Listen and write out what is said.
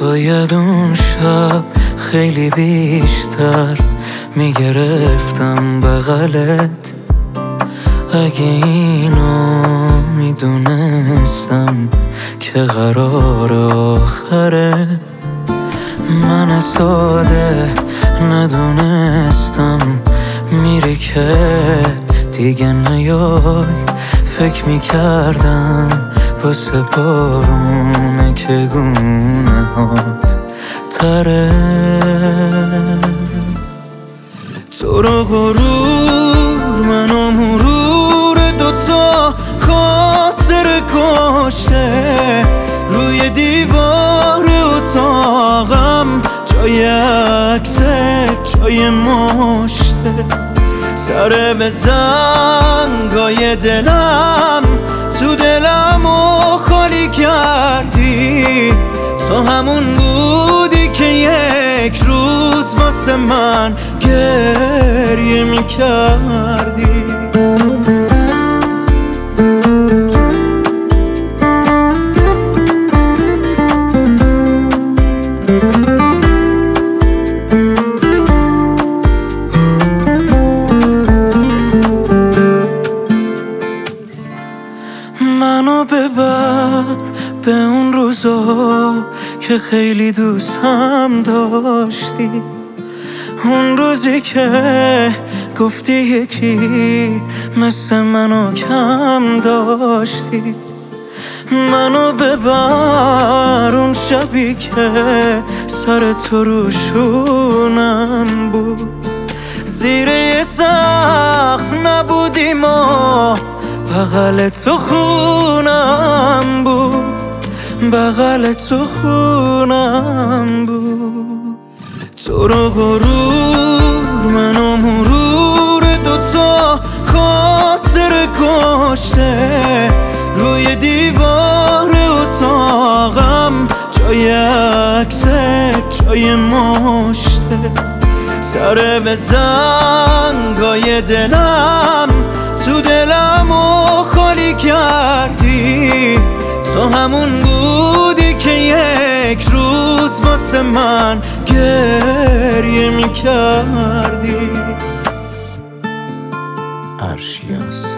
باید اون شب خیلی بیشتر میگرفتم بغلت. اگه اینو میدونستم که قرار آخره، من ساده ندونستم میری که دیگه نیای. فکر میکردم واسه بارونه که گونه هات تره. تو رو غرور منو مرور دوتا خاطر کشته. روی دیوار اتاقم جای عکسه جای مشته. سر به زنگای دلم تو دلمو خالی کردی. تو همون بودی که یک روز واسه من گریه میکردی. منو ببر به اون روزا که خیلی دوستم داشتی. اون روزی که گفتی یکی مثل منو کم داشتی. منو ببر اون شبی که سر تو روشونم بود. زیر یه سقف نبودیم ما، بغل تو خونم بود. بغل تو خونم بود. تو رو غرور منو مرور دوتا خاطر کشته. روی دیوار اتاقم جای عکسه جای مشته. سر به زنگای دلم تو دلمو خالی کردی. تو همون بودی که یک روز واسه من گریه میکردی. ارشیاس